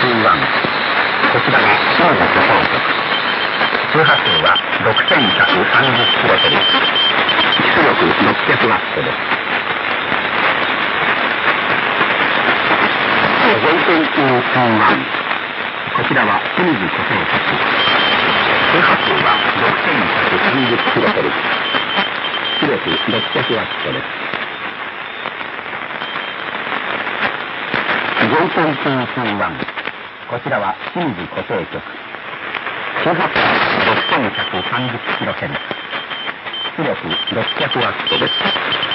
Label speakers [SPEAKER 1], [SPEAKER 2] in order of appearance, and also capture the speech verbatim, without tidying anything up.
[SPEAKER 1] ワン。こちらは清水放送局。周波数はろくせんひゃくさんじゅっキロヘルツ。出力ろっぴゃくワットです。ゼロテンツーワン。こちらは清水放送局。周波数はろくせんひゃくさんじゅっキロヘルツ。出力ろっぴゃくワットです。ゼロテンツーツーワン。こちらは清水固定局。周波数ろくせんひゃくさんじゅっキロヘルツ。出力ろっぴゃくワットです。